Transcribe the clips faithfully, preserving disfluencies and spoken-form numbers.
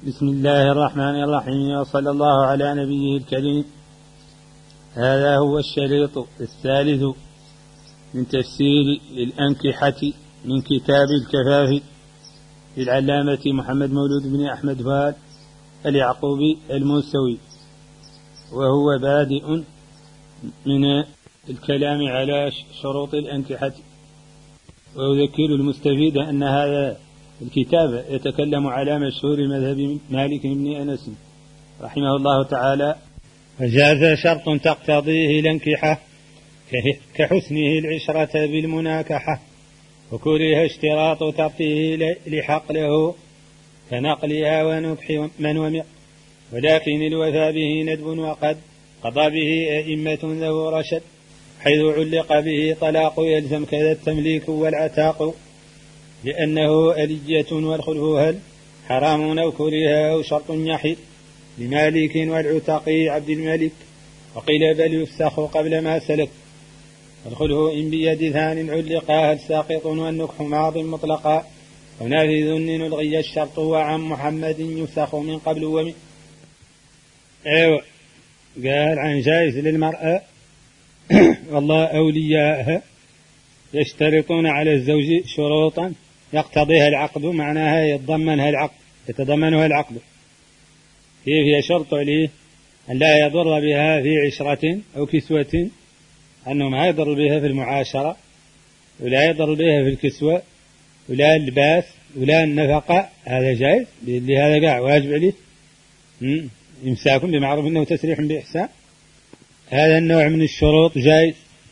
بسم الله الرحمن الرحيم، وصلى الله على نبيه الكريم. هذا هو الشريط الثالث من تفسير الأنكحة من كتاب الكفاف للعلامة محمد مولود بن أحمد فؤاد اليعقوبي الموسوي، وهو بادئ من الكلام على شروط الأنكحة. وأذكر المستفيد أن هذا الكتاب يتكلم على مشهور مذهب مالك بن أنس رحمه الله تعالى. فجاز شرط تقتضيه الانكحة كحسنه العشرة بالمناكحة، وكره اشتراط تركه لحقله كنقلها ونكح من ومق، ولكن الوفاء به ندب وقد قضى به أئمة ذو رشد، حيث علق به طلاق يلزم كذا التمليك والعتاق، لأنه ألية والخلف هل حرام أو كره أو شرط يحل لمالك والعتقي عبد الملك، وقيل بل يفسخ قبل ما سلك، الخلف إن بيد ثان علقا هل ساقط والنكح ماض مطلقا، ونافذ إن نلغي الشرط وعن محمد يفسخ من قبل ومن. أيوة، قال عن جائز للمرأة والله أولياءها يشترطون على الزوج شروطا يقتضيها العقد، معناها يتضمنها العقد يتضمنها العقد، فيه شرط عليه أن لا يضر بها في عشرة أو كسوة، أنه ما يضر بها في المعاشرة، ولا يضر بها في الكسوة، ولا اللباس، ولا النفقة. هذا جائز، لهذا قاع واجب عليه إمساك بمعروف إنه تسريح بإحسان. هذا النوع من الشروط جائز.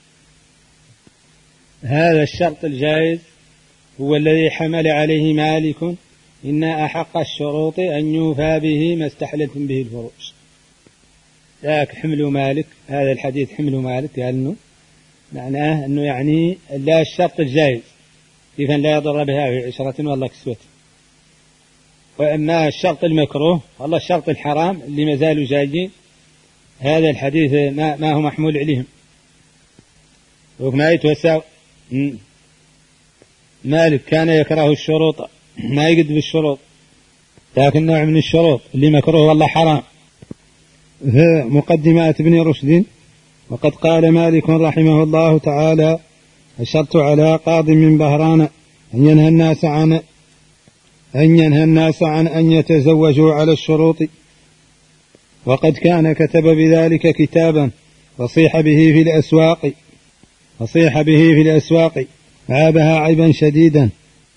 هذا الشرط الجائز هو الذي حمل عليه مالك إن أحق الشروط أن يوفى به ما استحللتم به الفروج. ذاك حمل مالك، هذا الحديث حمل مالك، قال إنه معناه أنه يعني لا الشرط الجائز إذا لا يضر بها في عشرة ولا كسوة. وأما الشرط المكروه والله الشرط الحرام اللي ما زالوا جايين، هذا الحديث ما, ما هو محمول عليهم وما يتوسع. مالك كان يكره الشروط، ما يقد بالشروط، لكن نوع من الشروط اللي مكروه والله حرام. في مقدمات ابن رشد: وقد قال مالك رحمه الله تعالى: الشرط على قاض من بهران أن ينهى الناس عن أن ينهى الناس عن أن يتزوجوا على الشروط، وقد كان كتب بذلك كتابا فصيح به في الأسواق فصيح به في الأسواق عابها عيبا شديدا.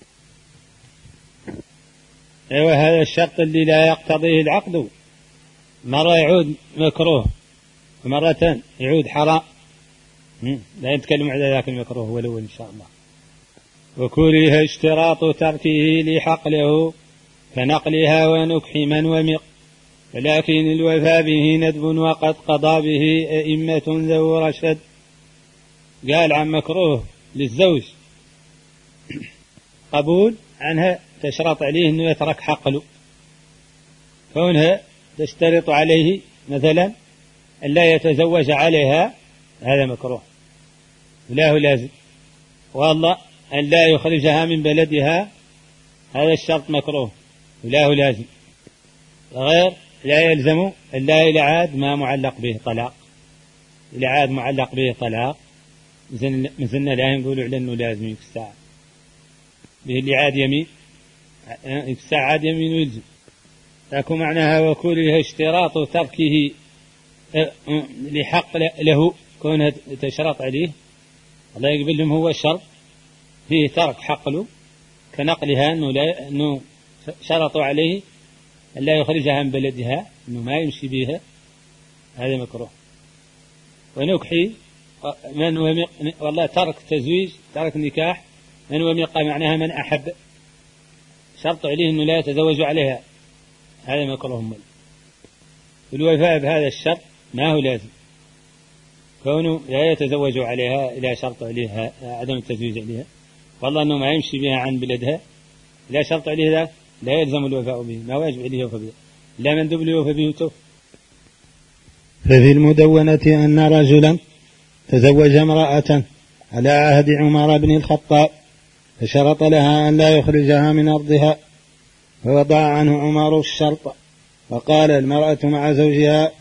أيوة، هذا الشرط اللي لا يقتضيه العقد مرة يعود مكروه ومرة يعود حرام، لا يتكلم على ذاك المكروه هو الأول إن شاء الله. وكره اشتراط تركه لحقله كنقلها ونكح من ومق، ولكن الوفاء به ندب وقد قضى به أئمة ذو رشد. قال عن مكروه للزوج قبول عنها تشرط عليه أنه يترك حقله، كونها تشترط عليه مثلا أن لا يتزوج عليها، هذا مكروه ولا هو لازم، والله أن لا يخرجها من بلدها، هذا الشرط مكروه ولا هو لازم، غير لا يلزم إلا إلى عاد ما معلق به طلاق، إلى عاد معلق به طلاق مثلنا لا نقول على أنه لازم يكسع به اللي عاد يمين يكسع عاد يمين ويلزم، لكن معناها وكله اشتراط تركه لحق له، كونه تشرط عليه الله يقبل لهم هو الشرط فيه ترك حق له كنقلها، أنه, لا أنه شرطوا عليه أن لا يخرجها من بلدها، أنه ما يمشي بها، هذا مكروه. ونكحي من ومق والله ترك تزويج ترك نكاح من ومق معناها من أحب، شرط عليه أنه لا يتزوج عليها، هذا مكروه. الوفاء بهذا الشرط ما هو لازم، كونه لا يتزوج عليها إلى شرط عليها عدم التزويج عليها، والله أنه ما يمشي بها عن بلدها لا شرط عليه ذا لا يلزم الوفاء به، ما واجب عليه الوفاء به، لا من دبل يوفى به توف. ففي المدونة أن رجلا تزوج امرأة على عهد عمر بن الخطاب فشرط لها أن لا يخرجها من أرضها، فوضع عنه عمر الشرط وقال المرأة مع زوجها.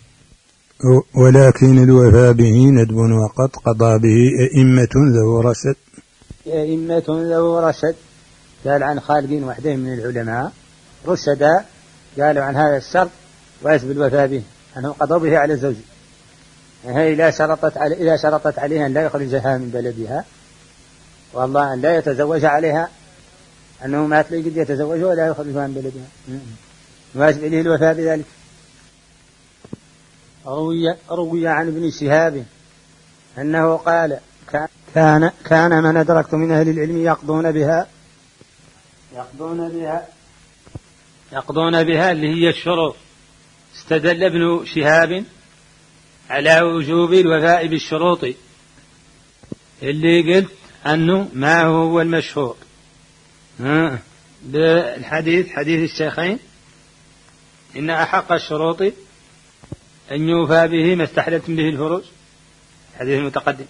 ولكن الوفاء به ندب وقد قضى به أئمة ذو رشد. أئمة ذو رشد قال عن خالقين وحدين من العلماء رشدا قالوا عن هذا الشرط ويجب الوفاء به أنه قضوا به على الزوج. هي إذا شرطت علي إذا شرطت عليها أن لا يخرجها من بلدها والله أن لا يتزوج عليها أنه ما تلاقي قد يتزوج ولا يخرجها من بلدها واجب إليه الوفاء بذلك. روي روي عن ابن شهاب أنه قال كان كان من أدركت من أهل العلم يقضون بها يقضون بها يقضون بها اللي هي الشروط. استدل ابن شهاب على وجوب الوفاء بالشروط اللي قلت أنه ما هو المشهور بالحديث حديث الشيخين إن أحق الشروط أن يوفى به ما استحللتم به الفروج حديث المتقدم.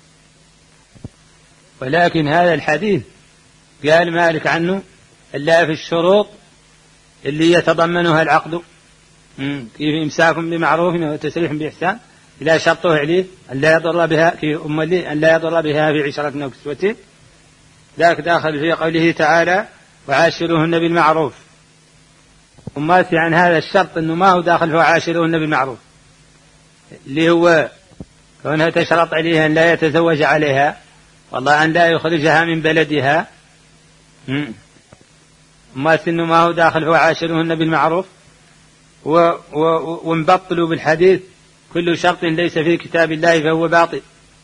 ولكن هذا الحديث قال مالك عنه إلا في الشروط اللي يتضمنها العقد كيف إمساك بمعروف وتسريح بإحسان إذا شرطه عليه أن لا يضر بها كيف أم لي أن لا يضر بها في عشرة أو كسوة ذاك داخل في قوله تعالى وعاشروهن بالمعروف. وما في عن هذا الشرط أنه ما هو داخل في وعاشروهن بالمعروف اللي هو كونها تشرط عليها أن لا يتزوج عليها والله أن لا يخرجها من بلدها وما في أنه ما هو داخل في وعاشروهن بالمعروف. ونبطلوا بالحديث كل شرط ليس في كتاب الله فهو باطل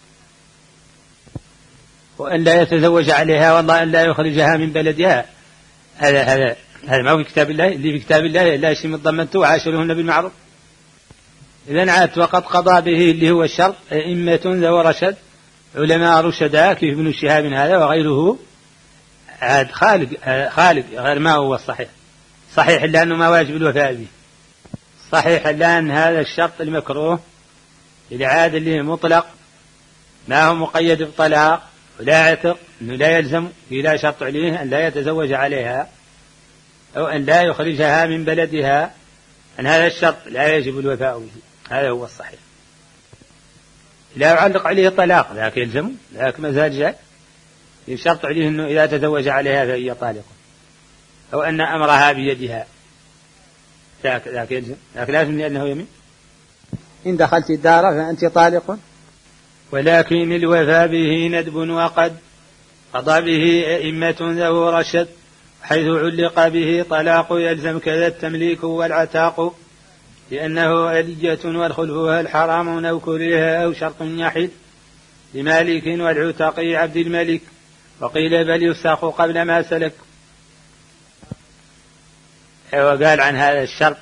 وأن لا يتزوج عليها والله أن لا يخرجها من بلدها هذا هذا هذا ما هو في كتاب الله. اللي في كتاب الله لا شيء مضمنته وعاشروهن بالمعروف. إذن عاد وقد قضى به اللي هو الشرط أئمة ذو رشد علماء رشداء كيف ابن شهاب هذا وغيره عاد خالق خالق غير ما هو الصحيح صحيح إلا أنه ما واجب الوفاء به صحيح إلا أن هذا الشرط المكروه العاد اللي مطلق ما هو مقيد بطلاق ولا عتق أنه لا يلزم لا شرط عليه أن لا يتزوج عليها أو أن لا يخرجها من بلدها أن هذا الشرط لا يجب الوفاء به هذا هو الصحيح. لا يعلق عليه طلاق ذاك يلزم ذاك مزاج جاء يشرط عليه أنه إذا تزوج عليها فهي طالق أو أن أمرها بيدها ذاك ذاك يلزم ذاك لازم لأنه يمين إن دخلت الدار فأنت طالق. ولكن الوفاء به ندب وقد قضى به أئمة ذو رشد حيث علق به طلاق يلزم كذا التمليك والعتاق لأنه ألية والخلفها الحرام أو كرهها أو شرط يحل لمالك والعتقي عبد الملك وقيل بل يفسخ قبل ما سلك. وقال عن هذا الشرط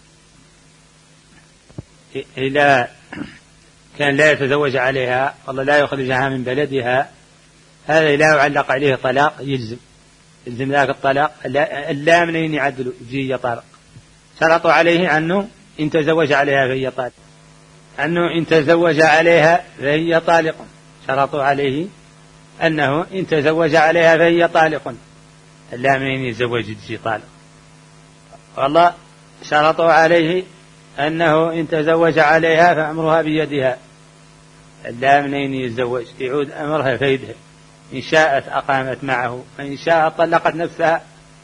إذا كان لا يتزوج عليها والله لا يخرجها من بلدها هذا لا يعلق عليه طلاق يلزم يلزم ذاك الطلاق لا منين يعدلوا يجي طلاق. شرطوا عليه أنه إن تزوج عليها فهي طالق أنه إن تزوج عليها فهي طالق شرطوا عليه أنه إن تزوج عليها فهي طالق لا منين يتزوج يجي طالق. والله شرطوا عليه أنه إن تزوج عليها فأمرها بيدها لا منين يتزوج يعود أمرها في يدها إن شاءت أقامت معه وإن شاءت طلقت نفسها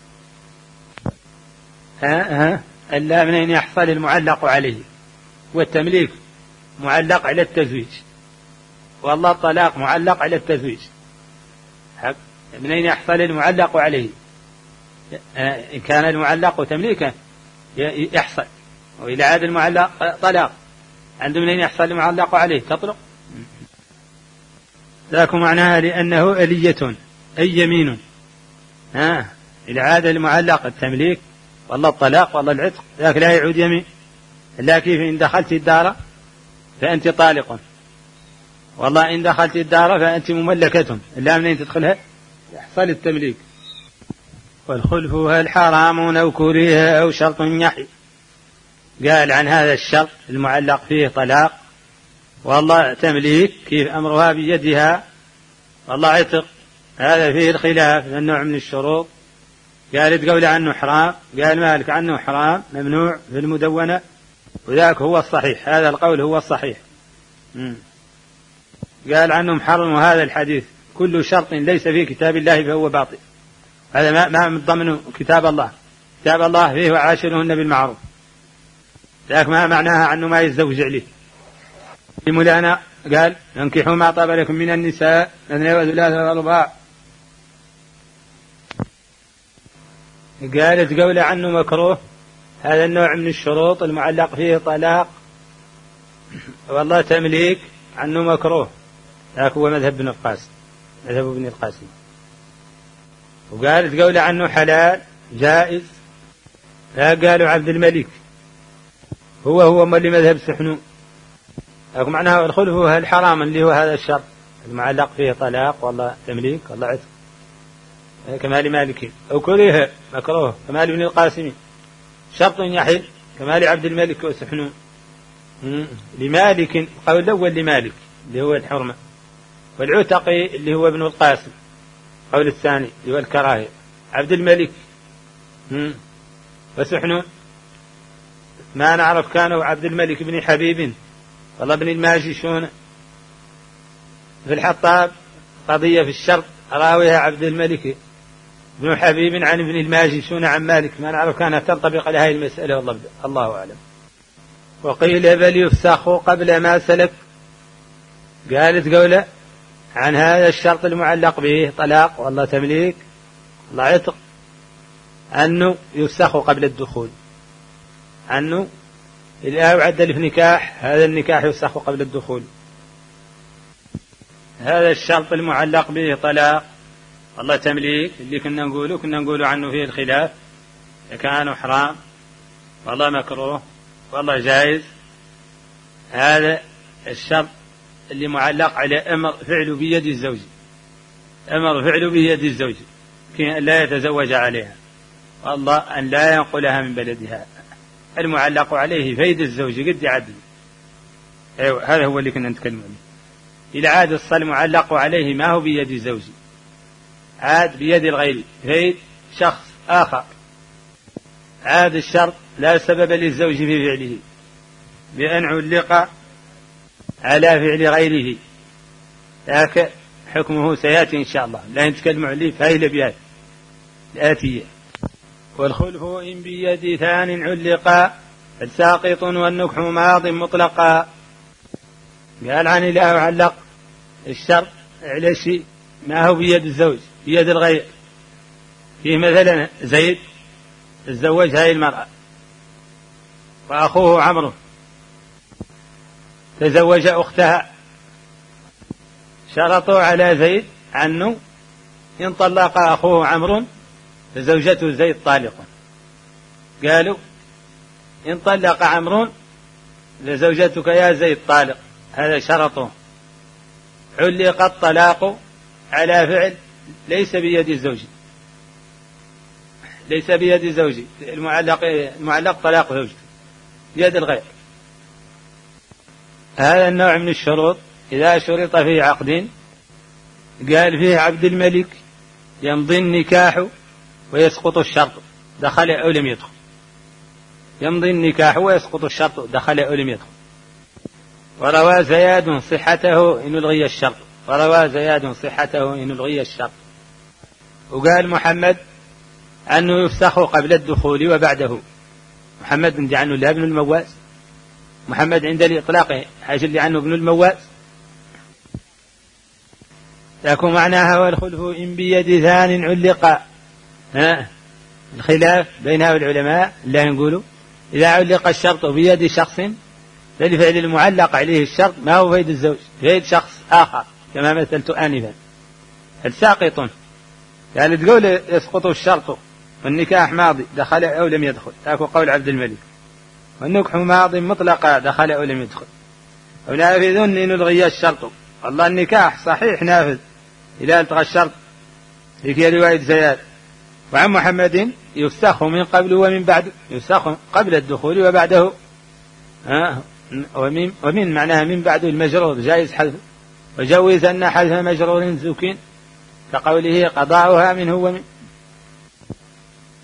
ها ها ألا منين يحصل المعلق عليه والتمليك معلق على التزويج والله الطلاق معلق على التزويج منين يحصل المعلق عليه إن كان المعلق تمليكا يحصل وإذا عاد المعلق طلاق عنده منين يحصل المعلق عليه تطلق ذاك معناها لأنه ألية أي يمين ها إذا عاد المعلق التمليك والله الطلاق والله العتق ذاك لا يعود يمين لا كيف إن دخلت الدار فأنت طالق والله إن دخلت الدار فأنت مملكة لا منين تدخلها يحصل التمليك. والخلف هل حرام أو كرهها أو شرط يحل قال عن هذا الشرط المعلق فيه طلاق والله تمليك كيف أمرها بيدها والله عتق هذا فيه الخلاف النوع من الشروط قال تقول عنه حرام، قال مالك عنه حرام ممنوع في المدونة، وذاك هو الصحيح، هذا القول هو الصحيح. مم. قال عنه محرم، وهذا الحديث كل شرط ليس في كتاب الله فهو باطل. هذا ما ما من ضمن كتاب الله، كتاب الله فيه وعاشرهن بالمعروف، ذاك ما معناها عنه ما يتزوج عليه. في مولانا قال انكحوا ما طاب لكم من النساء مثنى وثلاث ورباع، قالت قول عنه مكروه، هذا النوع من الشروط المعلق فيه طلاق والله تمليك، عنه مكروه، ذاك هو مذهب ابن القاسم، مذهب ابن القاسم. وقالت قول عنه حلال جائز، لا قالوا عبد الملك هو هو اللي مذهب سحنون، لكن معناها الخلف هو الحرام اللي هو هذا الشرط المعلق فيه طلاق والله تمليك والله عتق كمال مالك، أو كره مكروه كمال ابن القاسم، شرط يحل كمال عبد الملك وسحنون. لمالك قول الأول لمالك اللي هو الحرمة، والعتقي اللي هو ابن القاسم قول الثاني اللي هو الكراهية. عبد الملك وسحنون ما نعرف كانوا عبد الملك بن حبيب والله ابن الماجشون في الحطاب قضية في الشرط راويها عبد الملك بن حبيب عن ابن الماجشون عن مالك، ما نعرف كانت تنطبق على هذه المسألة والله الله أعلم. وقيل بل يفسخ قبل ما سلك، قالت قولة عن هذا الشرط المعلق به طلاق والله تمليك والله عتق أنه يفسخ قبل الدخول، أنه إذا يعدل في نكاح هذا النكاح يفسخ قبل الدخول. هذا الشرط المعلق به طلاق والله تمليك اللي كنا نقوله كنا نقوله عنه فيه الخلاف، كان حرام والله مكروه والله جائز. هذا الشرط اللي معلق على أمر فعله بيد الزوج، أمر فعله بيد الزوج كي لا يتزوج عليها والله أن لا ينقلها من بلدها، المعلق عليه فيد الزوج قد يعدل. أيوة هذا هو اللي كنا نتكلم عنه. إلى عاد الصل معلق عليه ما هو بيد الزوج، عاد بيد الغير فيد شخص آخر. عاد الشرط لا سبب للزوج في فعله بأن علق على فعل غيره، لكن حكمه سيأتي إن شاء الله، لا نتكلم عليه في هذه الأبيات الآتية. والخلف إن بيد ثان علقا فالساقط والنكح ماض مطلقا. قال عن الله علق الشرط على شيء ما هو بيد الزوج بيد الغير. فيه مثلا زيد تزوج هذه المرأة، وأخوه عمرو تزوج أختها، شرطوا على زيد أنه إن طلق أخوه عمرو فزوجته زيد طالق. قالوا إن طلق عمرو لزوجتك يا زيد طالق، هذا شرطه. علق الطلاق على فعل ليس بيد الزوج، ليس بيد الزوج، المعلق المعلق طلاق زوجته بيد الغير. هذا النوع من الشروط إذا شرط فيه عقد، قال فيه عبد الملك يمضي النكاح ويسقط الشرط دخل أو لم يدخل، يمضي النكاح ويسقط الشرط دخل أو لم يدخل. وروى زياد صحته إن الغي الشرط، وروى زياد صحته إن الغي الشرط. وقال محمد أنه يفسخ قبل الدخول وبعده. محمد عند عنه لا ابن المواس، محمد عند الإطلاق حاجة اللي عنه ابن المواس. لكن معناها والخلف إن بيد ثان علق، ها الخلاف بينها العلماء لا يقولوا إذا علق الشرط بيد شخص فلفعل المعلق عليه الشرط ما هو فيد الزوج، فيد شخص آخر كما مثلت آنفا. الساقط يعني تقول يسقط الشرط والنكاح ماضي دخل أو لم يدخل، تاكو قول عبد الملك. والنكح ماضي مطلقا دخل أو لم يدخل. ونافذ إن نلغي الشرط، والله النكاح صحيح نافذ إذا التغى الشرط، هي رواية زياد. وعن محمد يفسخ من قبل ومن بعد، يفسخ قبل الدخول وبعده. ها ومن, ومن معناها من بعد المجرور جائز حذف، وجوز أن حذف مجرور زكين كقوله قضاؤها منه ومن.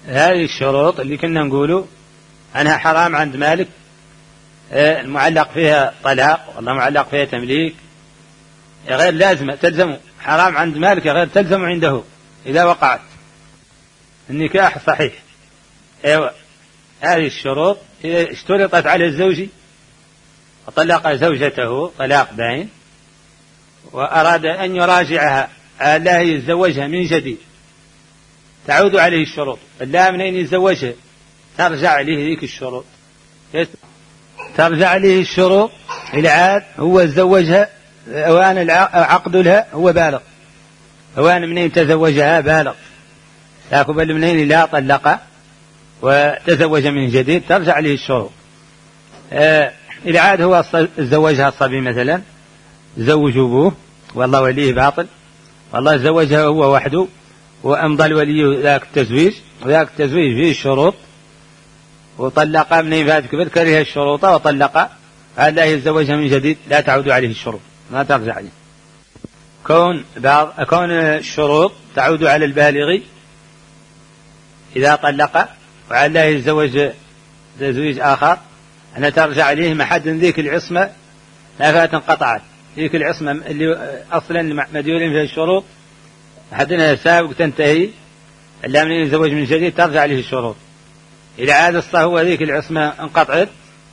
هذه الشروط اللي كنا نقوله أنها حرام عند مالك، المعلق فيها طلاق والله معلق فيها تمليك، غير لازمة تلزم، حرام عند مالك غير تلزم عنده إذا وقعت النكاح صحيح. أيوة هذه الشروط إذا اشترطت على الزوج وطلق زوجته طلاق باين وأراد أن يراجعها لا يتزوجها من جديد تعود عليه الشروط، لا منين يتزوجها ترجع عليه ذيك الشروط، ترجع عليه الشروط إلى عاد هو تزوجها أوان العقد لها هو بالغ، أوان منين تزوجها بالغ، لكن بل منين لا طلق وتزوج من جديد ترجع عليه الشروط. آه إلى عاد هو تزوجها الصبي مثلا زوج أبوه والله وليه باطل، والله تزوجها هو وحده وأمضى الولي ذاك التزويج وذاك التزويج فيه الشروط وطلق من فات كبر كره الشروط وطلق قال لا يتزوجها من جديد لا تعود عليه الشروط ما ترجع عليه. كون بعض كون الشروط تعود على البالغ إذا طلق وعلى لا يتزوج تزويج آخر أنا ترجع عليه محد ذيك العصمة لا فات انقطعت، ذيك العصمة اللي أصلا مديول فيها الشروط حدنا سابق تنتهي إلا من يتزوج من جديد ترجع عليه الشروط. إلى عاد الصه هو ذيك العصمة انقطعت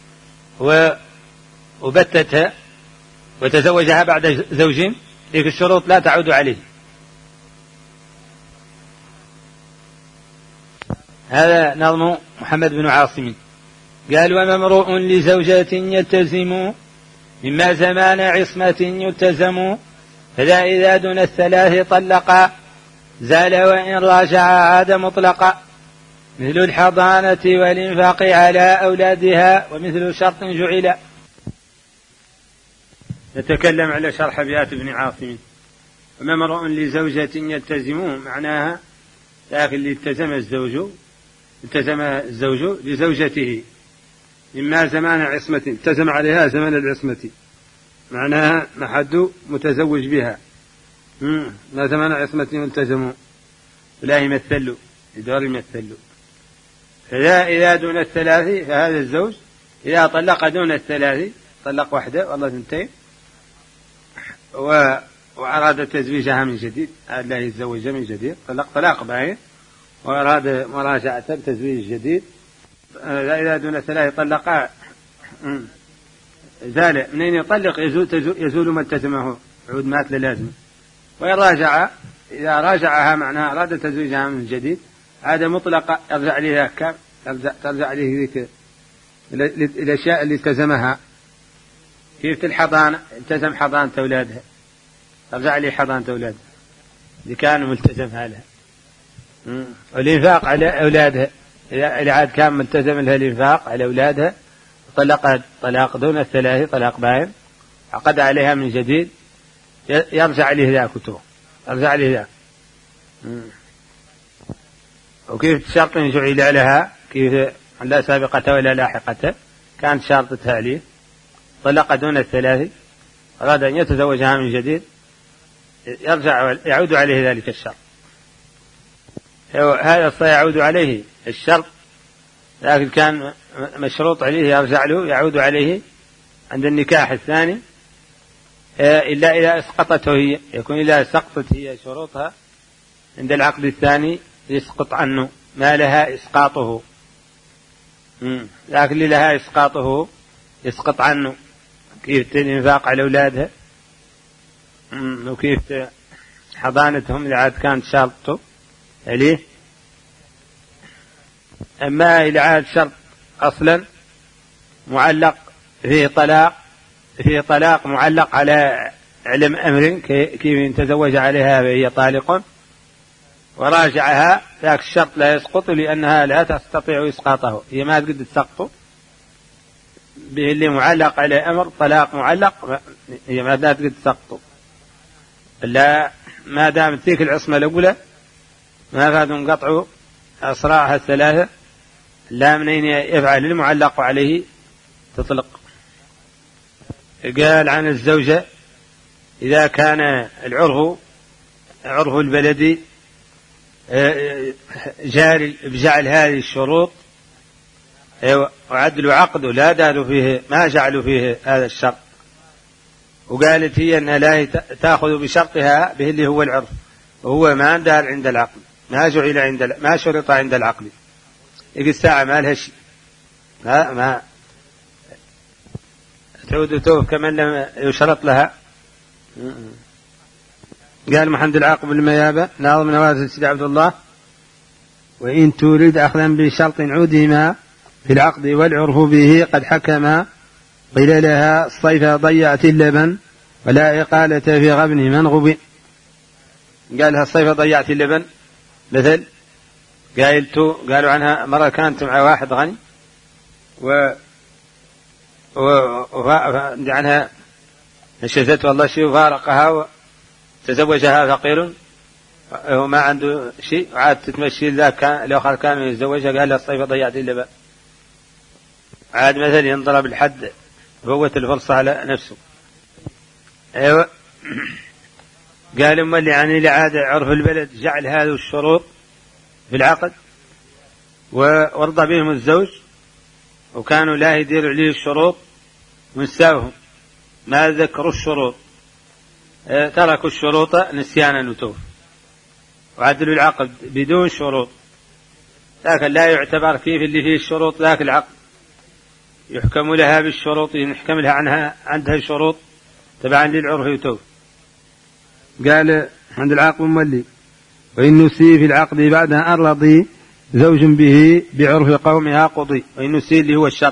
وبتتها وتزوجها بعد زوج ذيك الشروط لا تعود عليه. هذا نظم محمد بن عاصم قال وممرؤ لزوجة يلتزم مما زمان عصمة يلتزم فذا إذا دون الثلاث طلقا زال وإن راجع عاد مطلقا مثل الحضانة والإنفاق على أولادها ومثل شرط جعل. نتكلم على شرح أبيات ابن عاصم. وممرؤ لزوجة يلتزم معناها لكن اللي التزم الزوج التزم الزوج لزوجته مما زمان عصمة التزم عليها زمان العصمة معناها ما حد متزوج بها ما زمان عصمة يلتزم لا يمثل يدور يمثل. فإذا إذا دون الثلاث فهذا الزوج إذا طلق دون الثلاث طلق واحدة والله ثنتين وأراد تزويجها من جديد لا يتزوج من جديد طلق طلاق باين وأراد مراجعة تزويج جديد إذا دون الثلاث طلق زال منين يطلق يزول, يزول ما التزمه عود مات للازم ويراجع إذا راجعها معناها أراد تزويجها من جديد هذا مطلق يرجع عليه كم ترجع عليه ذيك الأشياء اللي التزمها كيف الحضانة التزم حضانة أولادها ترجع عليه حضانة أولادها اللي كان ملتزمها لها والإنفاق على أولادها إذا عاد كان ملتزم لها الإنفاق على أولادها طلقت طلاق دون الثلاث طلاق باين عقد عليها من جديد يرجع عليه ذاك كتبه يرجع عليه ذاك. وكيف شرط جعل لها كيف لا سابقة ولا لاحقة كانت شرطتها عليه طلق دون الثلاث أراد أن يتزوجها من جديد يرجع يعود عليه ذلك الشرط هذا سيعود عليه الشرط لكن كان مشروط عليه يرجع له يعود عليه عند النكاح الثاني إلا إذا اسقطته هي يكون إذا سقطت هي شروطها عند العقد الثاني يسقط عنه ما لها إسقاطه لكن اللي لها إسقاطه يسقط عنه كيف الإنفاق على أولادها وكيف حضانتهم إذا عاد كانت شرطه عليه. أما إذا عاد شرط أصلا معلق فيه طلاق فيه طلاق معلق على علم أمر كيف تزوج عليها وهي طالق وراجعها ذاك الشرط لا يسقط لأنها لا تستطيع إسقاطه هي ما تقدر تسقطه به اللي معلق على أمر طلاق معلق هي ما تقدر تسقطه لا ما دامت ذيك العصمة الأولى ما فاد انقطعوا أسراعها الثلاثة لا منين يفعل المعلق عليه تطلق. قال عن الزوجة إذا كان العرف عرف البلد جاري بجعل هذه الشروط وعدلوا عقده لا داروا فيه ما جعلوا فيه هذا الشرط، وقالت هي أنها لا تأخذ بشرطها به اللي هو العرف، وهو ما دار عند العقل، ما جعل عند ما شرط عند العقل. يجي الساعة ما لها شيء، ما ما تعود توف كمن لم يشرط لها. قال محمد العاقب الميابة ناظم نوازل سيدي عبد الله: وإن تريد أخذا بشرط عودهما في العقد والعرف به قد حكما، قيل لها الصيف ضيعت اللبن ولا إقالة في غبن من غبن. قالها الصيف ضيعت اللبن، مثل قايلتو قالوا عنها مرة كانت مع واحد غني و و عنها نشزت والله شيء وفارقها وتزوجها فقير وما عنده شيء، عاد تتمشي ذاك كان لو كان يتزوجها قال لها الصيف ضيعت اللبن. عاد مثل ينضرب الحد فوت الفرصة على نفسه. ايوه قال أما اللي يعني لعادة عرف البلد جعل هذه الشروط في العقد وارضى بهم الزوج، وكانوا لا يديروا عليه الشروط ونساوهم ما ذكروا الشروط، تركوا الشروط نسيانا وتوف وعدلوا العقد بدون شروط، لكن لا يعتبر كيف اللي فيه الشروط ذاك العقد، يحكم لها بالشروط، يحكم لها عنها عندها شروط تبعا للعرف وتوف. قال عند العاقب مولي: وإن نسي في العقد بعدها أرضي زوج به بعرف قومها قضي. وإن نسي اللي هو الشرط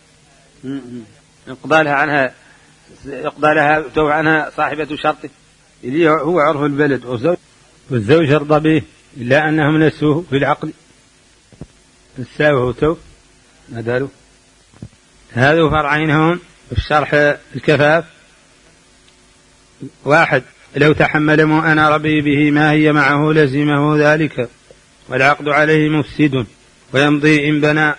يقضى لها عنها يقضى لها توف عنها صاحبة شرطه اللي هو عرف البلد، والزوج والزوج يرضى به إلا أنهم نسوه في العقد نساوه توف ندالوا. هذا فرعين هون في الشرح الكفاف: واحد لو تحمل مؤن ربي به ما هي معه لزمه ذلك والعقد عليه مفسد ويمضي إن بنى.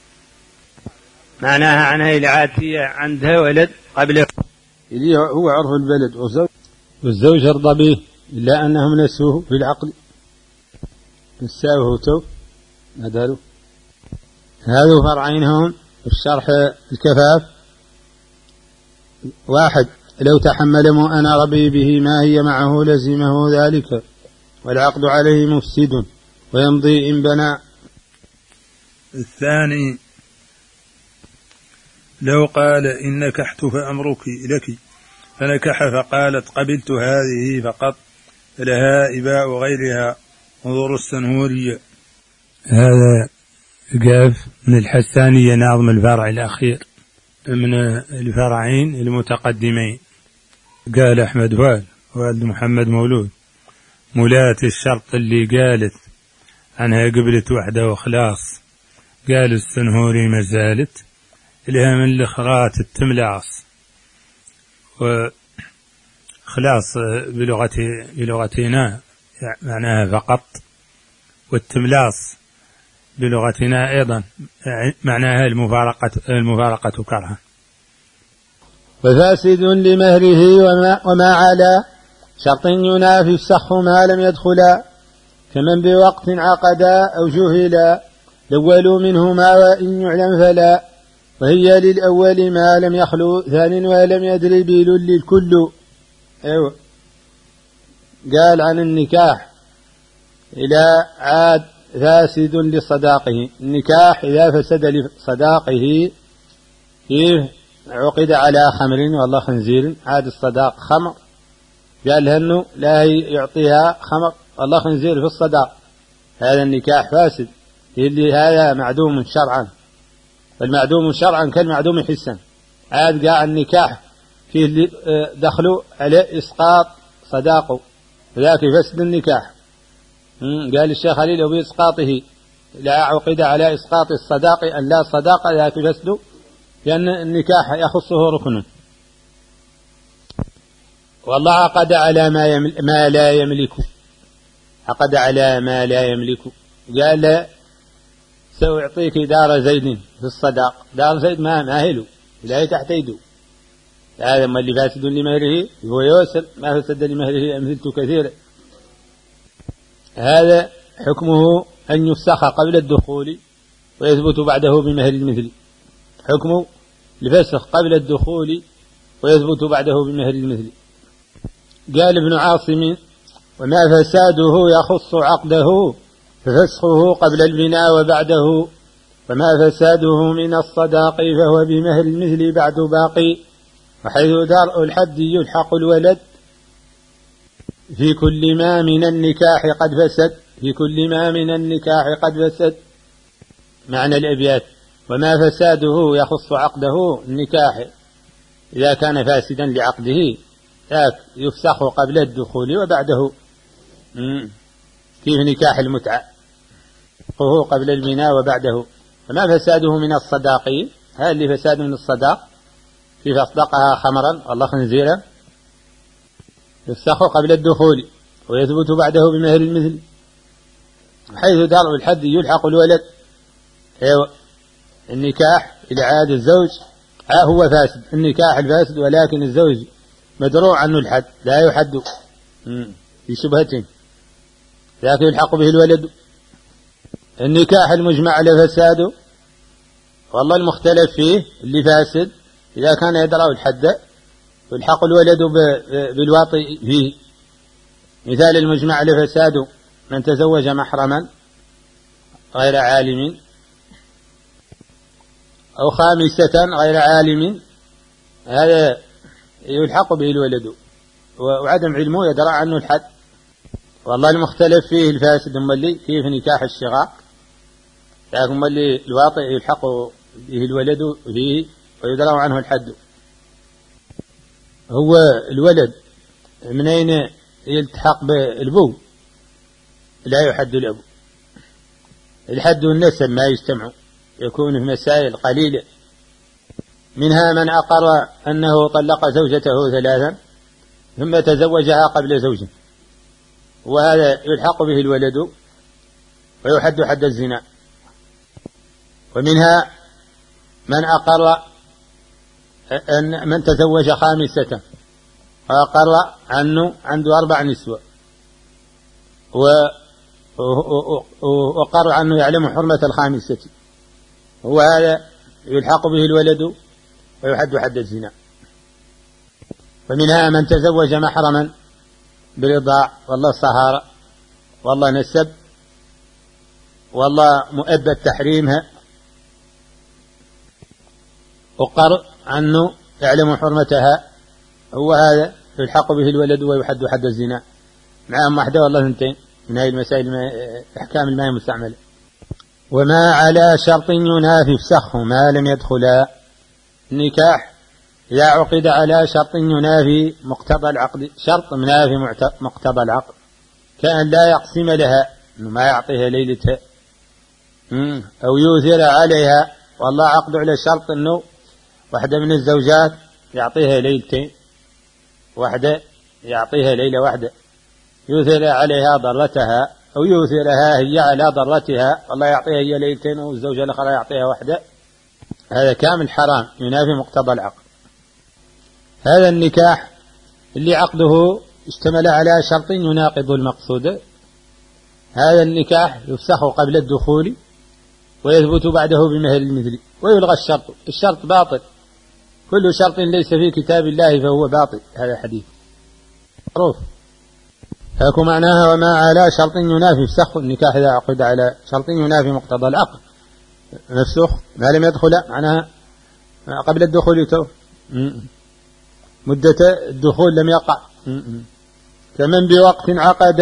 معناها عنها العاتية عندها ولد قبله اللي هو عرف البلد، والزوج والزوج يرضى به إلا أنهم نسوه في العقد نساوه توف ندالوا. هذا فرعين هون في الشرح الكفاف: واحد لو تحمل مؤن ربي به ما هي معه لزمه ذلك والعقد عليه مفسد ويمضي إن بنى. الثاني لو قال إن نكحت فأمرك لك فنكح فقالت قبلت هذه فقط لها إباء غيرها انظر السنهورية. هذا قاف من الحسانية ناظم الفرع الأخير من الفرعين المتقدمين. قال أحمد وال والد محمد مولود مولات الشرط اللي قالت عنها قبلت وحده وخلاص، قال السنهوري ما زالت لها من الإخرات التملاص، وخلاص بلغة بلغتنا معناها فقط، والتملاص بلغتنا أيضا معناها المفارقة المفارقة كرها. وفاسد لمهره وما, وما على شرط ينافي الصح ما لم يدخلا، كمن بوقت عقدا أو جهلا الأول منهما وإن يعلم فلا، وهي للأول ما لم يخلو ثان ولم يدري بلل الكل. أيوة. قال عن النكاح إلى عاد فاسد لصداقه، النكاح إذا فسد لصداقه كيف عقد على خمر والله خنزير، عاد الصداق خمر، قال هنو لا يعطيها خمر والله خنزير في الصداق، هذا النكاح فاسد، اللي هذا معدوم شرعا، فالمعدوم شرعا كالمعدوم حسا. عاد قاع النكاح فيه اللي دخلوا على إسقاط صداقه وذاك فسد النكاح. قال الشيخ خليل وبإسقاطه لا عقد على إسقاط الصداق أن لا صداق ذاك فسد، لأن النكاح يخصه ركن. والله عقد على ما, يمل ما لا يملك، عقد على ما لا يملك، قال سأعطيك دار زيد في الصداق، دار زيد ما ماهله لا تحت يده، هذا ما اللي فاسد لمهره هو يوسر، ما فسد لمهره أمثلت كثيرا. هذا حكمه أن يفسخ قبل الدخول ويثبت بعده بمهر المثل. حكم الفسخ قبل الدخول ويثبت بعده بمهر المثل. قال ابن عاصم: وما فساده يخص عقده ففسخه قبل البناء وبعده، وما فساده من الصداق فهو بمهر المثل بعد باقي، وحيث درء الحد يلحق الولد في كل ما من النكاح قد فسد. في كل ما من النكاح قد فسد. معنى الأبيات: وما فساده يخص عقده النكاح إذا كان فاسدا لعقده ذاك يفسخ قبل الدخول وبعده. كيف نكاح المتعة هو قبل البناء وبعده. وما فساده من الصداق، هذا اللي فساد من الصداق كيف أصدقها خمرا والله خنزيرا، يفسخ قبل الدخول ويثبت بعده بمهر المثل، حيث درء الحد يلحق الولد. أيوة النكاح إلى عاد الزوج هو فاسد، النكاح الفاسد، ولكن الزوج مدروع عنه الحد لا يحد في شبهة لكن يلحق به الولد. النكاح المجمع على فساده والله المختلف فيه اللي فاسد إذا كان يدرأ الحد يلحق الولد بالواطئ فيه. مثال المجمع على فساده: من تزوج محرما غير عالم أو خامسة غير عالم، هذا يلحق به الولد وعدم علمه يدرأ عنه الحد. والله المختلف فيه الفاسد هم اللي كيف نكاح الشقاق، لكن اللي الواطئ يلحق به الولد فيه ويدرأ عنه الحد. هو الولد من أين يلتحق بالأبو؟ لا يحد الأبو. الحد والنسب ما يجتمع، يكون في مسائل قليلة. منها من أقر أنه طلق زوجته ثلاثا ثم تزوجها قبل زوج، وهذا يلحق به الولد ويحد حد الزنا. ومنها من أقر أن من تزوج خامسة وأقر عنه عنده أربع نسوة وقر عنه يعلم حرمة الخامسة، وهذا يلحق به الولد ويحد حد الزنا. ومنها من تزوج محرما برضاع والله صهارة والله نسب والله مؤبد تحريمها، وقر عنه يعلم حرمتها، هو هذا يلحق به الولد ويحد حد الزنا. معهم واحدة والله اثنتين من هذه المسائل احكام الماء المستعمله. وما على شرط ينافي فسخه ما لم يدخلا. النكاح إذا عقد على شرط ينافي مقتضى العقد، شرط منافي مقتضى العقد، كأن لا يقسم لها إنه ما يعطيها ليلتها أو يوثر عليها. والله عقد على شرط إنه واحدة من الزوجات يعطيها ليلتين، واحدة يعطيها ليلة واحدة، يوثر عليها ضرتها أو يوثرها هي على ضرتها، والله يعطيها هي ليلتين والزوجة الأخرى يعطيها واحدة، هذا كامل حرام ينافي مقتضى العقد. هذا النكاح اللي عقده اشتمل على شرط يناقض المقصود، هذا النكاح يفسخ قبل الدخول ويثبت بعده بمهر المثل ويلغى الشرط. الشرط باطل، كل شرط ليس في كتاب الله فهو باطل. هذا حديث معروف. هاكو معناها وما على شرط ينافي فسخ النكاح إذا عقد على شرط ينافي مقتضى العقد مفسوخ ما لم يدخل، معناها قبل الدخول يتو مدة الدخول لم يقع. كمن بوقت عقد،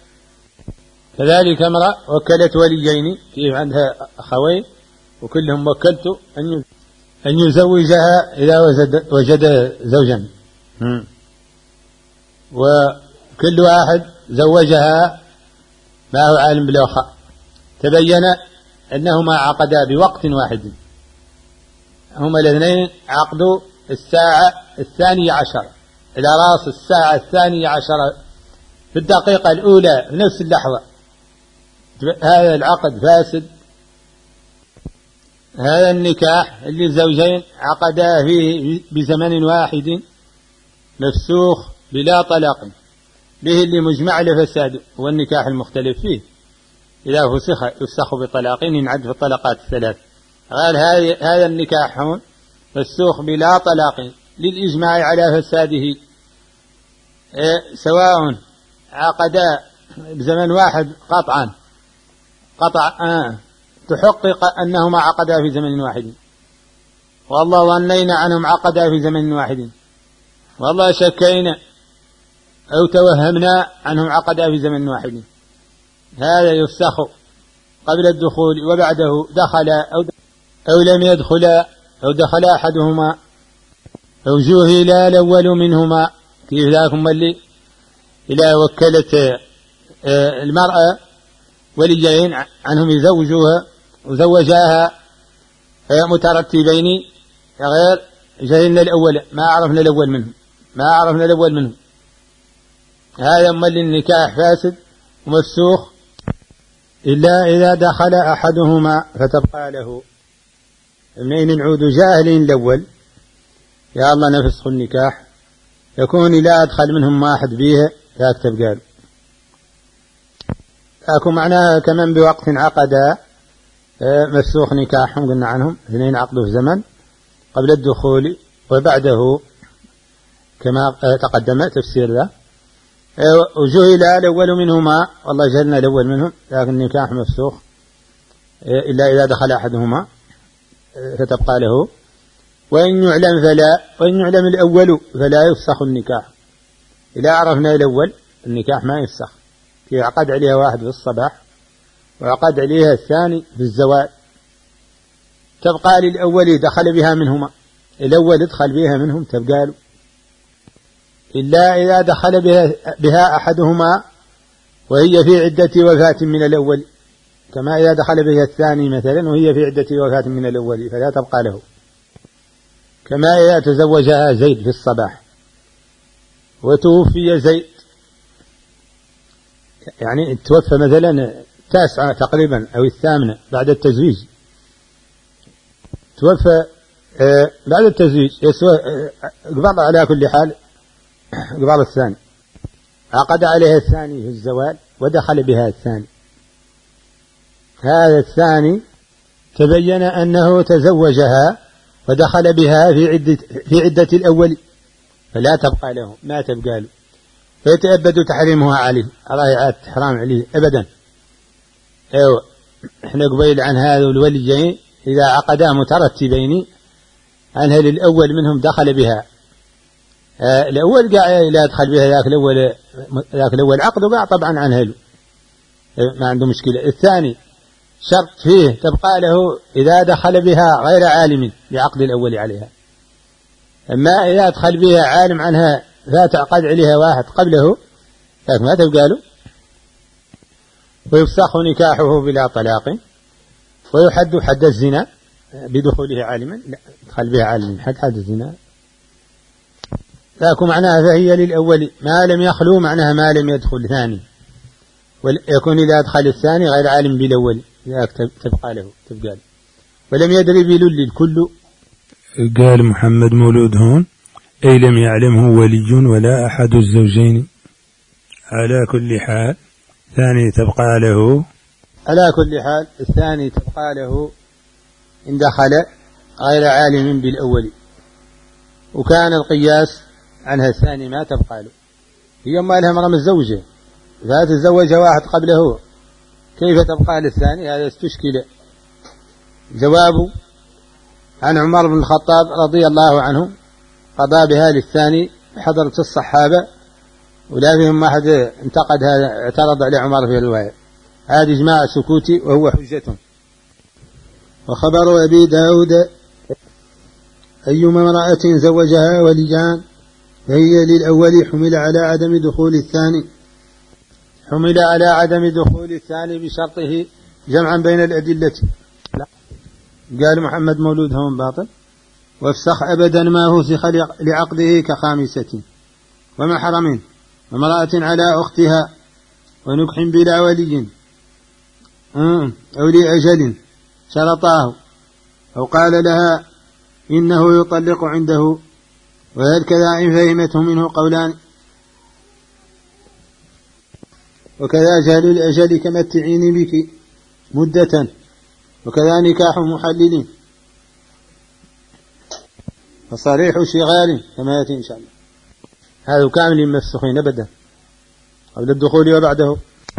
كذلك امرأة وكلت وليين كيف عندها أخوين وكلهم وكلت أن أن يزوجها إذا وجد, وجد زوجا، وكل واحد زوجها ما هو عالم بالأخر، تبين أنهما عقدا بوقت واحد، هما الاثنين عقدوا الساعة الثانية عشر إلى رأس الساعة الثانية عشر في الدقيقة الأولى في نفس اللحظة، هذا العقد فاسد. هذا النكاح اللي الزوجين عقدا فيه بزمن واحد مفسوخ بلا طلاق به اللي مجمع لفساد، هو النكاح المختلف فيه. إذا فسخ يفسخ بطلاقين ينعد في الطلقات الثلاث. قال هذا النكاح فسوخ بلا طلاق للإجماع على فساده، سواء عقدا بزمن واحد قطعا قطع آه تحقق أنهما عقدا في زمن واحد، والله ظنينا عنهم عقدا في زمن واحد، والله شكينا أو توهمنا عنهم عقدا في زمن واحد، هذا يفسخ قبل الدخول وبعده دخل أو, أو لم يدخل أو دخل أحدهما أو جهل الأول منهما. كيف ذاكم اللي إلى وكلت المرأة وليين عنهم يزوجوها وزوجاها مترتبين غير جهلنا الأول، ما عرفنا الأول منهم ما عرفنا الأول منهم هذا مل النكاح فاسد ومفسوخ إلا إذا دخل أحدهما فتبقى له. منين نعود جاهلين الأول يا الله نفسخ النكاح، يكون إذا أدخل منهم واحد بيها ذاك تبقى له. أكو معناها كمان بوقت عقدا مفسوخ نكاحهم قلنا عنهم اثنين عقدوا في زمن قبل الدخول وبعده كما تقدم تفسير ذا، وجهل الأول منهما والله جهلنا الأول منهم لكن النكاح مفسوخ إلا إذا دخل أحدهما فتبقى له. وإن يعلم فلا وإن يعلم الأول فلا يفسخ النكاح. إذا عرفنا الأول النكاح ما يفسخ، في عقد عليها واحد في الصباح وعقد عليها الثاني في الزوال، تبقى للأول دخل بها منهما، الأول ادخل بها منهم تبقى له، إلا إذا دخل بها, بها أحدهما وهي في عدة وفاة من الأول، كما إذا دخل بها الثاني مثلا وهي في عدة وفاة من الأول فلا تبقى له، كما إذا تزوجها زيد في الصباح وتوفي زيد، يعني توفى مثلا تاسعة تقريبا أو الثامنة بعد التزويج، توفى آه بعد التزويج يسوى آه قبض على كل حال قبض الثاني، عقد عليها الثاني في الزوال ودخل بها الثاني، هذا الثاني تبين أنه تزوجها ودخل بها في عدة, في عدة الأول فلا تبقى له ما تبقى له، فيتأبد تحريمها عليه، الله يعاد حرام عليه أبدا. أيوة احنا قبيل عن هذا الوليين إذا عقدا مترتبين عنها للأول منهم دخل بها آه الأول قاع لا يدخل بها ذاك الأول ذاك الأول عقد وقاع طبعا عنها له ما عنده مشكلة. الثاني شرط فيه تبقى له إذا دخل بها غير عالم بعقد الأول عليها، أما إذا دخل بها عالم عنها فتعقد عليها واحد قبله لكن ما تبقى له. ويفسخ نكاحه بلا طلاق ويحد حد الزنا بدخوله عالما، لا دخل بها عالم حد حد الزنا لكن معناها فهي للأول ما لم يخلو معناها ما لم يدخل ثاني، ويكون إذا أدخل الثاني غير عالم بالأول تبقى له تبقى له. ولم يدري بلل الكل. قال محمد مولود هون أي لم يعلمه ولي ولا أحد الزوجين. على كل حال ثاني تبقى له على كل حال الثاني تبقى له إن دخل غير عالم بالأول، وكان القياس عنها الثاني ما تبقى له، هي ما لها مرة الزوجة إذا تزوج واحد قبله كيف تبقى للثاني؟ هذا استشكل. جواب عن عمر بن الخطاب رضي الله عنه قضى بها للثاني حضرة الصحابة ولا فيهم أحد انتقد هذا اعترض على عمر في الرواية، هذا إجماع سكوتي وهو حجة. وخبر أبي داود أيما امرأة زوجها وليان فهي للأول حمل على عدم دخول الثاني حمل على عدم دخول الثاني بشرطه جمعا بين الأدلة. لا. قال محمد مولود هون باطل. وافسخ أبدا ما فسخ لعقده كخامسة ومحرم ومرأة على أختها ونكح بلا ولي أو لأجل شرطاه أو قال لها إنه يطلق عنده، وهكذا إن فهمته منه قولان وكذا جهل الأجل كمتعين بك مدة، وكذا نكاح محلل فصريح شغال كما يأتي إن شاء الله. هذا كامل مفسخين أبدا قبل الدخول وبعده.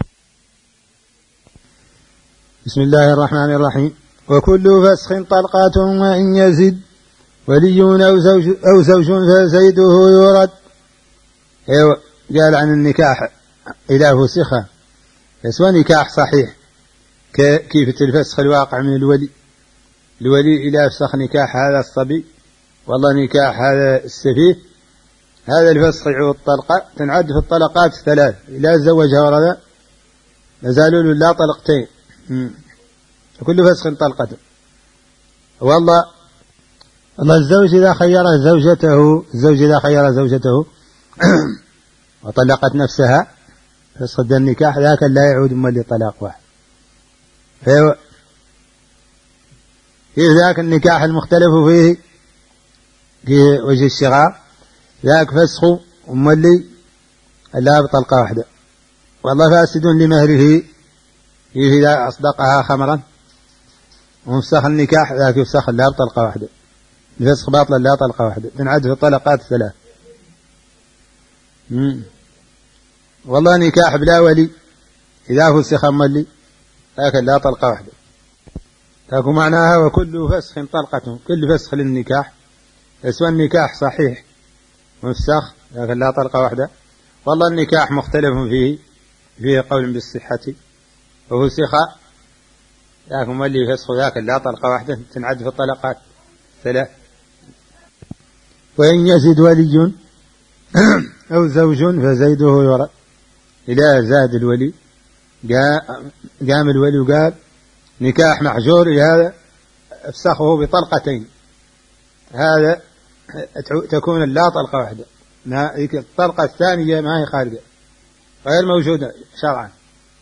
بسم الله الرحمن الرحيم. وكل فسخ طلقات وإن يزد ولي أو زوج, أو زوج فزيده يورد. أيوة قال عن النكاح إذا فسخ يسوى نكاح صحيح كيف الفسخ الواقع من الولي الولي إذا فسخ نكاح هذا الصبي والله نكاح هذا السفيه، هذا الفسخ يعود طلقة تنعد في الطلقات الثلاث. إذا تزوجها ورد لازالوا له لا طلقتين، كل فسخ طلقته. والله الله الزوج إذا خير زوجته الزوج إذا خير زوجته وطلقت نفسها فسخ النكاح ذاك لا يعود مولي طلاق واحد. فهو ذاك النكاح المختلف فيه في وجه الشغار ذاك فسخ مولي لا بطلقة واحدة. والله فاسد لمهره إذا أصدقها خمرا ومفسخ النكاح ذاك يفسخ لا بطلقة واحدة، الفسخ باطلا لا طلقة واحدة تنعد في الطلقات الثلاث. والله نكاح بلا ولي إذا فسخ مولي لكن لا طلقة واحدة. تكون معناها وكل فسخ طلقة، كل فسخ للنكاح يسوى النكاح صحيح مفسخ لكن لا طلقة واحدة. والله النكاح مختلف فيه فيه قول بالصحة وفسخ لكن مولي فسخ ذاك لا طلقة واحدة تنعد في الطلقات ثلاث. وإن يزد ولي أو زوج فزيده يرى. إذا زاد الولي قام الولي وقال نكاح محجور هذا افسخه بطلقتين، هذا تكون لا طلقة واحدة، الطلقة الثانية ما هي خارجة غير موجودة شرعا.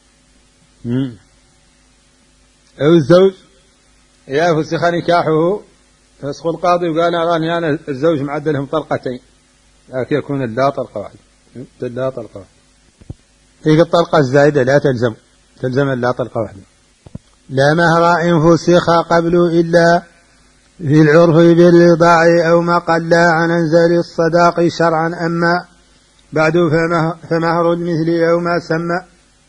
أو الزوج إذا فسخ نكاحه فسخ القاضي وقال أراني أنا الزوج معدلهم طلقتين لكن يكون لا طلقة واحدة، لا طلقة واحدة. هي الطلقة الزائدة لا تلزم تلزم لا طلقة واحدة. لا مهر إن فسخ قبل إلا في العرف بالرضاع أو ما قل عن أنزل الصداق شرعا، أما بعد فمهر المثل أو ما سمى.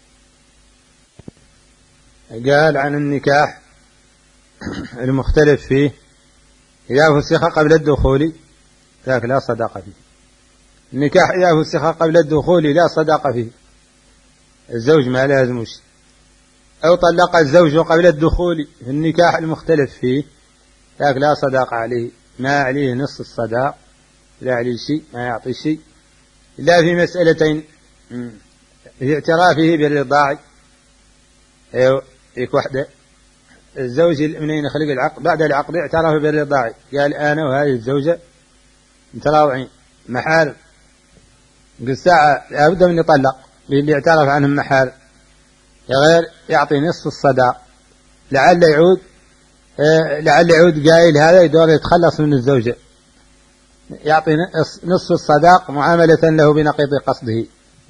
قال عن النكاح المختلف فيه إذا فسخ قبل الدخول ذاك لا صداق فيه. النكاح إذا فسخ قبل الدخول لا صداق فيه، الزوج ما لازم شيء. أو طلق الزوج قبل الدخول في النكاح المختلف فيه ذاك لا صداق عليه، ما عليه نصف الصداق لا عليه شيء، ما يعطي شيء إلا في مسألتين: في اعترافه بالرضاع، أيوه يك وحده الزوج منين خلق العقد بعد العقد اعترف بالرضاع، قال أنا وهذه الزوجة متراضعين محارم، بالساعة لابد من يطلق اللي اعترف عنهم محارم، غير يعطي نصف الصداق لعل يعود آه لعل يعود قائل هذا يدور يتخلص من الزوجة، يعطي نصف الصداق معاملة له بنقيض قصده،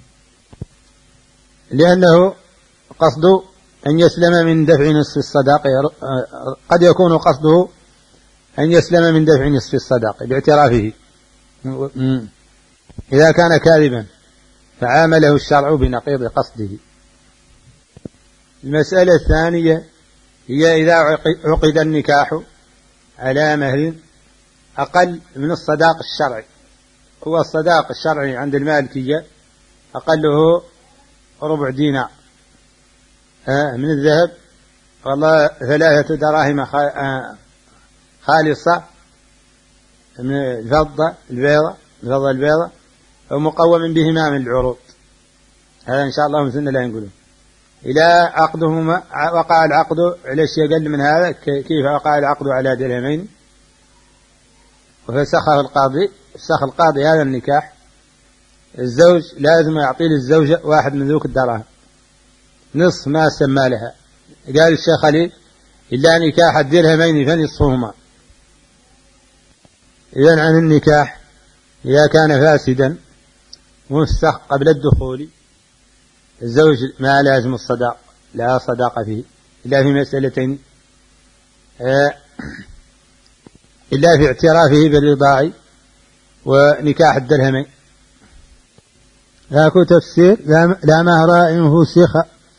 لأنه قصده أن يسلم من دفع نصف الصداق، قد يكون قصده أن يسلم من دفع نصف الصداق باعترافه، إذا كان كاذبا فعامله الشرع بنقيض قصده. المسألة الثانية هي إذا عقد النكاح على مهر أقل من الصداق الشرعي، هو الصداق الشرعي عند المالكية أقله ربع دينار من الذهب، والله ثلاثة دراهم خالصة من الفضة البيضة الفضة البيضة ومقوم بهما من العروض. هذا إن شاء الله مثلنا لا نقوله. إلى عقدهما وقع العقد على شيء أقل من هذا، كيف وقع العقد على درهمين وفسخه القاضي، فسخ القاضي هذا النكاح، الزوج لازم يعطي للزوجة واحد من ذوك الدراهم نصف ما سمى لها. قال الشيخ خليل إلا نكاح الدرهمين فنصفهما. إذن عن النكاح إذا كان فاسدا مفسخ قبل الدخول الزوج ما لازم الصداق، لا صداقة فيه إلا في مسألتين، إلا في اعترافه بالرضاع ونكاح الدرهمين. ذاك تفسير لا مهر إن فسخ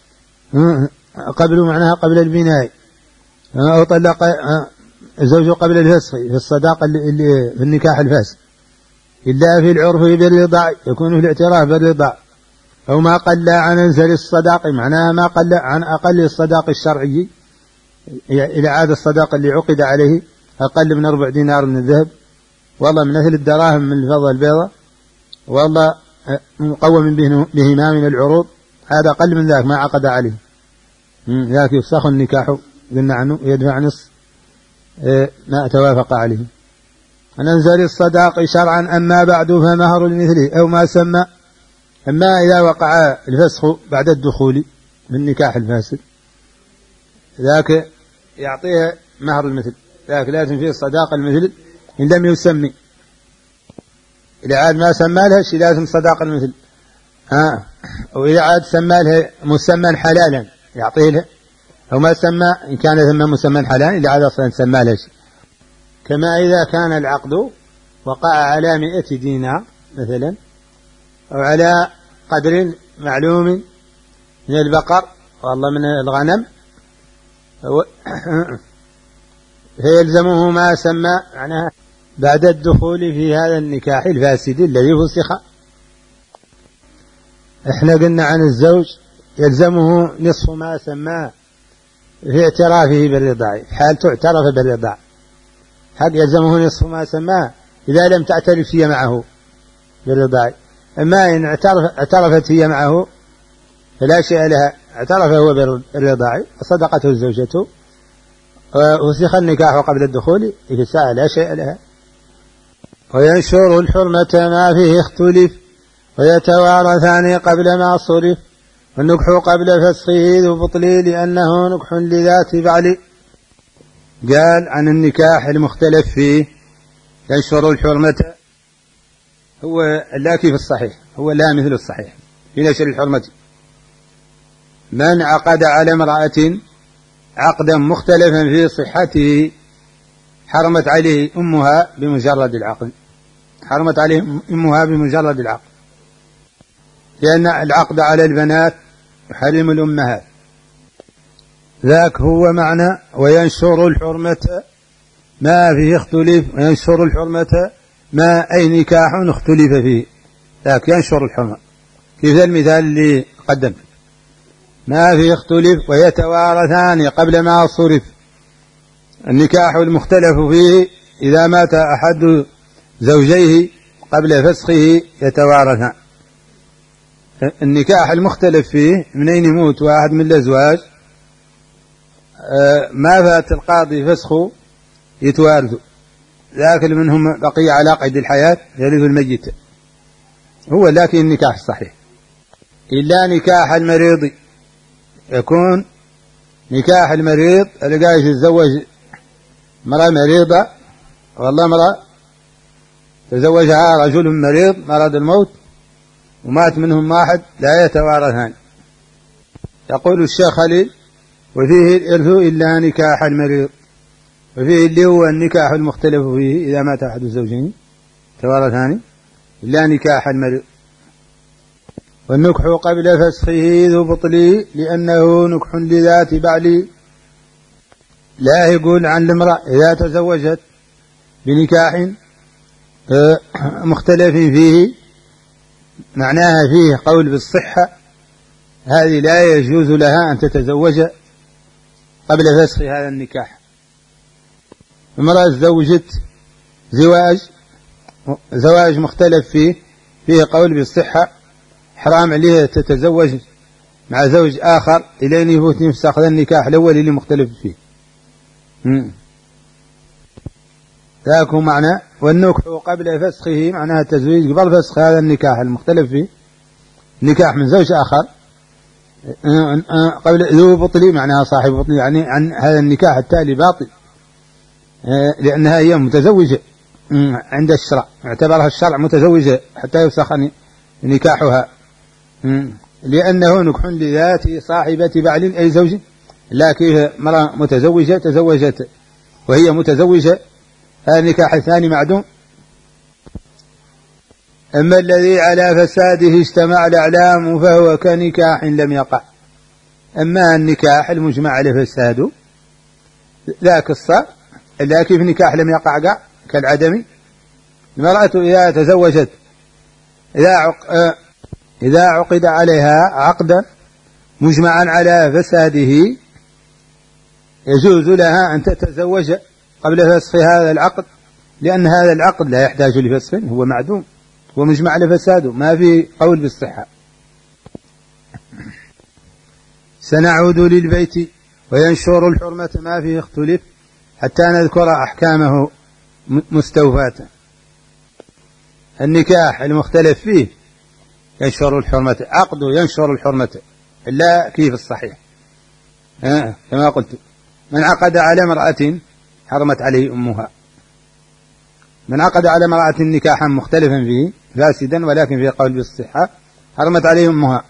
قبل معناها قبل البناء أو طلق الزوج قبل الفسخ في الصداقة اللي في النكاح الفاسد، إلا في العرف بالرضاع يكون في الاعتراف بالرضاع، أو ما قل عن أنزل الصداق معناها ما قل عن أقل الصداق الشرعي، إلى عاد الصداق اللي عقد عليه أقل من أربع دينار من الذهب، والله من أهل الدراهم من الفضة البيضاء، والله مقوم بهما من العروض، هذا أقل من ذاك ما عقد عليه، ذاك يفسخ النكاح قلنا عنه يدفع نصف ما توافق عليه. ننزل الصداق شرعا. أما بعد فمهر المثل أو ما سمى. أما إذا وقع الفسخ بعد الدخول بالنكاح الفاسد ذاك يعطيها مهر المثل، ذاك لازم فيه الصداق المثل إن لم يسمي، إذا عاد ما سمى لها شيء لازم صداق المثل، ها وإذا عاد سمى لها مسمى حلالا يعطيه لها، أو ما سمى إن كان ثم مسمى حلالا إذا عاد أصلا سمى لها شيء. كما إذا كان العقد وقع على مئة دينار مثلا، أو على قدر معلوم من البقر والله من الغنم، فيلزمه ما سمى معناها بعد الدخول في هذا النكاح الفاسد الذي فسخ. احنا قلنا عن الزوج يلزمه نصف ما سماه في اعترافه بالرضاع، حال تعترف بالرضاع حق يلزمه نصف ما سماه إذا لم تعترف هي معه بالرضاع. أما إن اعترف اعترفت هي معه فلا شيء لها، اعترف هو بالرضاع وصدقته الزوجة وفسخ النكاح قبل الدخول في الساعة لا شيء لها. وينشر الحرمة ما فيه اختلف ويتوارثان قبل ما صرف، والنكح قبل فسخه ذو بطل لأنه نكح لذات بعل. قال عن النكاح المختلف فيه ينشر الحرمة هو اللاكي في الصحيح، هو لا مثل الصحيح في نشر الحرمة. من عقد على امرأة عقدا مختلفا في صحته حرمت عليه أمها بمجرد العقد، حرمت عليه أمها بمجرد العقد، لأن العقد على البنات يحرم الأمهات. ذاك هو معنى وينشر الحرمة ما فيه اختلف، وينشر الحرمة ما أي نكاح اختلف فيه، ذاك ينشر الحرمة كيف المثال اللي قدمت ما فيه اختلف. ويتوارثان قبل ما صرف، النكاح المختلف فيه إذا مات أحد زوجيه قبل فسخه يتوارثان. النكاح المختلف فيه منين يموت واحد من الأزواج ما فات القاضي فسخه يتوارثوا، ذاك منهم بقي على قيد الحياة يرث الميت، هو لكن النكاح الصحيح. إلا نكاح المريض، يكون نكاح المريض اللي قاعد يتزوج مرأة مريضة، والله مرأة تزوجها رجل مريض مرض الموت ومات منهم واحد لا يتوارثان. يقول الشيخ خليل وفيه الإرث إلا نكاح المريض، وفيه اللي هو النكاح المختلف فيه إذا مات أحد الزوجين توارثان إلا نكاح المريض. والنكح قبل فسخه ذو بطل لأنه نكح لذات بعل. لا يقول عن المرأة إذا تزوجت بنكاح مختلف فيه معناها فيه قول بالصحة، هذه لا يجوز لها أن تتزوج قبل فسخ هذا النكاح. امرأة زوجت زواج زواج مختلف فيه فيه قول بالصحة، حرام عليها تتزوج مع زوج آخر إلين يفوت يفسخ هذا النكاح الأول اللي مختلف فيه. ذاك معنى والنكح قبل فسخه معناها التزويج قبل فسخ هذا النكاح المختلف فيه، نكاح من زوج آخر قبل ذو بطل معناها صاحب بطل، يعني عن هذا النكاح التالي باطل لأنها هي متزوجة عند الشرع، اعتبرها الشرع متزوجة حتى يفسخ نكاحها. لأنه نكح لذات صاحبة بعل أي زوج، لا كيف مرأة متزوجة تزوجت وهي متزوجة، هذا النكاح الثاني معدوم. أما الذي على فساده اجتمع الأعلام فهو كنكاح لم يقع. أما النكاح المجمع على فساده لا قصة، إلا كيف نكاح لم يقع قع كالعدم. المرأة إذا تزوجت إذا عق... إذا عقد عليها عقدا مجمعا على فساده يجوز لها أن تتزوج قبل فسخ هذا العقد، لأن هذا العقد لا يحتاج لفسخ، هو معدوم ومجمع على فساده، ما في قول بالصحة. سنعود للبيت وينشر الحرمة ما فيه اختلف حتى نذكر أحكامه مستوفاة. النكاح المختلف فيه ينشر الحرمة، عقده ينشر الحرمة إلا كيف الصحيح. آه كما قلت، من عقد على امرأة حرمت عليه أمها، من عقد على امرأة نكاحا مختلفا فيه فاسدا ولكن فيه قول بالصحة حرمت عليه أمها.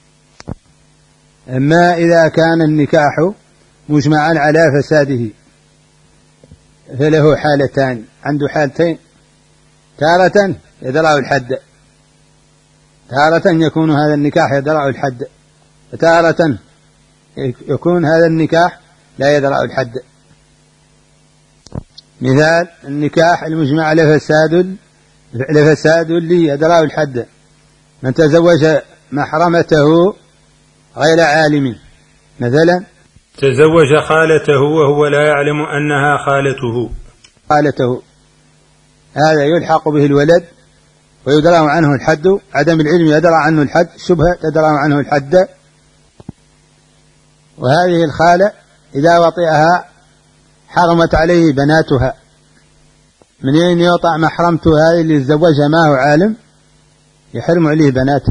أما إذا كان النكاح مجمعا على فساده فله حالتان، عنده حالتين، تارة يدرع الحد، تارة يكون هذا النكاح يدرع الحد، وتارة يكون هذا النكاح لا يدرع الحد. مثال النكاح المجمع على فساد لفساد لي يدرع الحد، من تزوج محرمته غير عالم، مثلا تزوج خالته وهو لا يعلم أنها خالته خالته، هذا يلحق به الولد ويدرع عنه الحد، عدم العلم يدرع عنه الحد، شبهة تدرع عنه الحد. وهذه الخالة إذا وطئها حرمت عليه بناتها، من أين يوطع محرمته هذه اللي تزوجها ما هو عالم يحرم عليه بناته.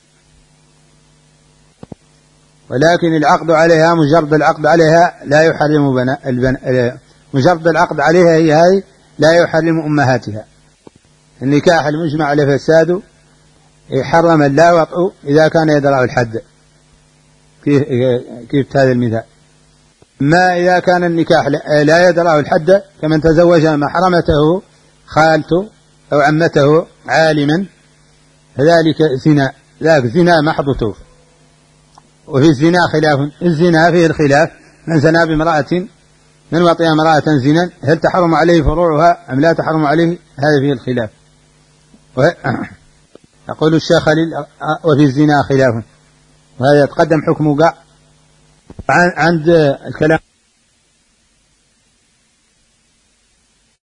ولكن العقد عليها مجرد العقد عليها لا يحرم بنا البن... مجرد العقد عليها هي هذه لا يحرم أمهاتها. النكاح المجمع على فساده يحرم لا وطئ إذا كان يدرع الحد، كيف كيف هذا المثال. ما إذا كان النكاح لا يدرع الحد كمن تزوج محرمته خالته أو عمته عالما، فذلك زنا، ذاك زنا محض توف. وفي الزنا خلاف، الزنا فيه الخلاف، من زنا بامرأة من وطئ امرأة زنا هل تحرم عليه فروعها أم لا تحرم عليه، هذا فيه الخلاف. يقول الشيخ خليل وفي الزنا خلاف، وهذا يتقدم حكمه قع عند الكلام